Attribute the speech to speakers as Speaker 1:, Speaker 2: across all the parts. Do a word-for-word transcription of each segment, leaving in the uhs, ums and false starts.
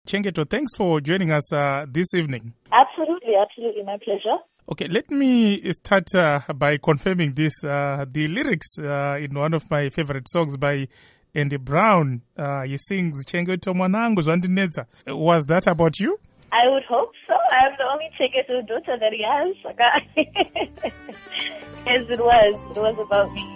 Speaker 1: Chengeto, thanks for joining us uh, this evening.
Speaker 2: Absolutely, absolutely. My pleasure.
Speaker 1: Okay, let me start uh, by confirming this. Uh, the lyrics uh, in one of my favorite songs by Andy Brown, uh, he sings, Chengeto mwanangu zwandinedza. Was that about you?
Speaker 2: I would hope so. I'm the only Chengeto daughter that he has. Yes, it was. It was about me.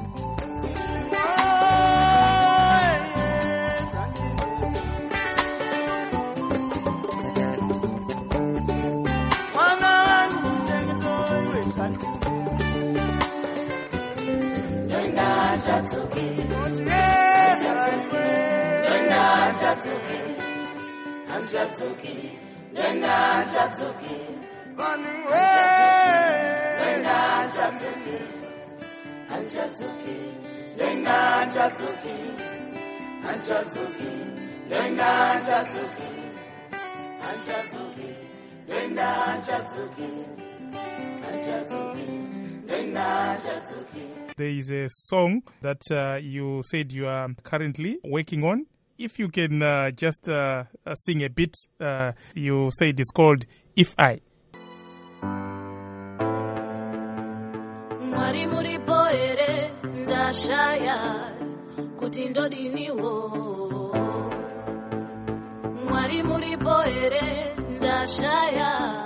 Speaker 1: There is a song that uh, you said you are currently working on. If you can uh, just uh, sing a bit, uh, you said it's called If I.
Speaker 3: Mwari muripo ere ndashaya kuti ndodiniwo. Mwari muripo ere ndashaya.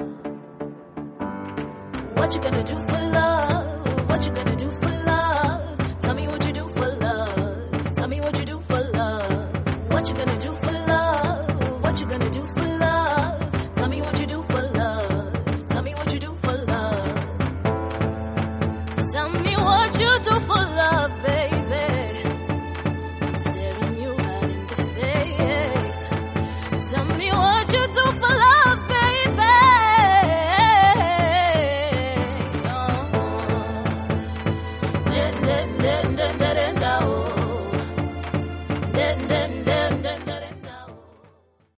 Speaker 3: What you gonna do for love? What you gonna do for love? Tell me what you do for love. Tell me what you do for love. What you gonna do for love? What you gonna